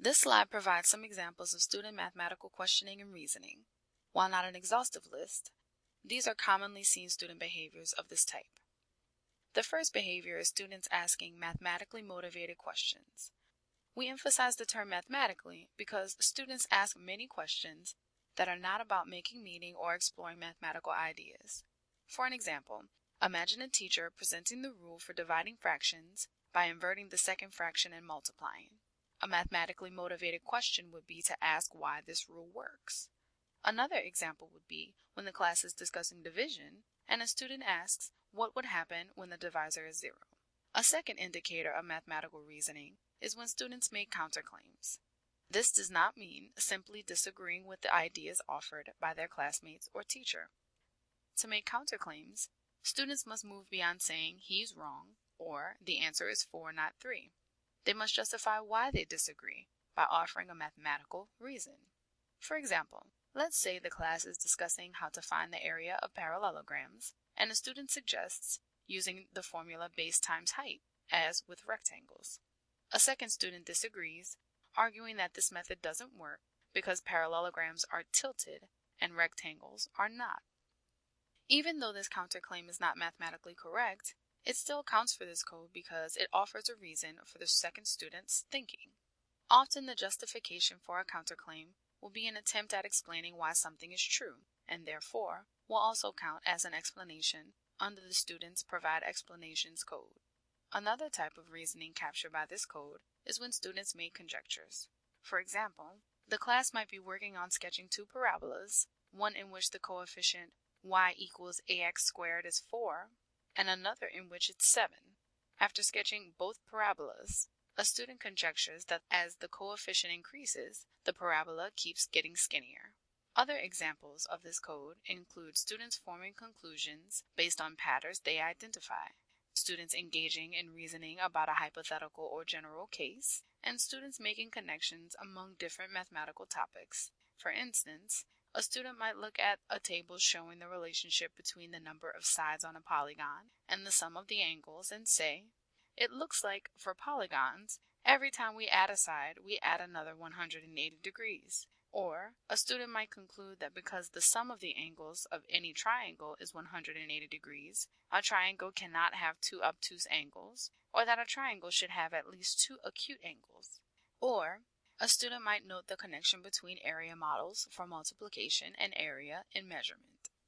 This slide provides some examples of student mathematical questioning and reasoning. While not an exhaustive list, these are commonly seen student behaviors of this type. The first behavior is students asking mathematically motivated questions. We emphasize the term mathematically because students ask many questions that are not about making meaning or exploring mathematical ideas. For an example, imagine a teacher presenting the rule for dividing fractions by inverting the second fraction and multiplying. A mathematically motivated question would be to ask why this rule works. Another example would be when the class is discussing division and a student asks what would happen when the divisor is 0. A second indicator of mathematical reasoning is when students make counterclaims. This does not mean simply disagreeing with the ideas offered by their classmates or teacher. To make counterclaims, students must move beyond saying he's wrong or the answer is 4, not 3. They must justify why they disagree by offering a mathematical reason. For example, let's say the class is discussing how to find the area of parallelograms, and a student suggests using the formula base times height, as with rectangles. A second student disagrees, arguing that this method doesn't work because parallelograms are tilted and rectangles are not. Even though this counterclaim is not mathematically correct, it still counts for this code because it offers a reason for the second student's thinking. Often the justification for a counterclaim will be an attempt at explaining why something is true, and therefore will also count as an explanation under the student's provide explanations code. Another type of reasoning captured by this code is when students make conjectures. For example, the class might be working on sketching two parabolas, one in which the coefficient y equals ax squared is 4, and another in which it's 7. After sketching both parabolas, a student conjectures that as the coefficient increases, the parabola keeps getting skinnier. Other examples of this code include students forming conclusions based on patterns they identify, students engaging in reasoning about a hypothetical or general case, and students making connections among different mathematical topics. For instance, a student might look at a table showing the relationship between the number of sides on a polygon and the sum of the angles and say, it looks like for polygons, every time we add a side, we add another 180 degrees. Or, a student might conclude that because the sum of the angles of any triangle is 180 degrees, a triangle cannot have two obtuse angles, or that a triangle should have at least two acute angles. Or, a student might note the connection between area models for multiplication and area in measurement.